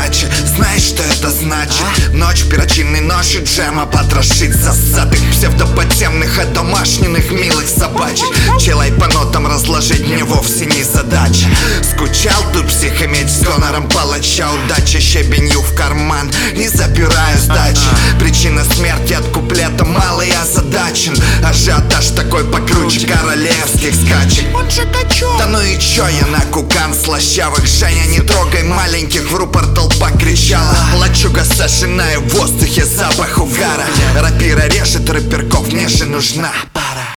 задачи. Знаешь, что это значит? Ночь, перочинной ночью джема потрошить засады псевдоподземных, домашних милых собачек. Челай по нотам разложить мне вовсе не задача. Скучал тут психометь с гонором палача. Удача щебенью в карман, не забираю сдачи. Причина смерти от куплета малый озадачен. Ажиотаж такой покруче королевских скачек. Он же качок. Да ну и чё, я на кукан слащавых. Женя, не трогай маленьких, в рупор толпа кричала. Лачуга сожженная в воздухе, запах угара. Рапира режет рэперков, мне же нужна пара.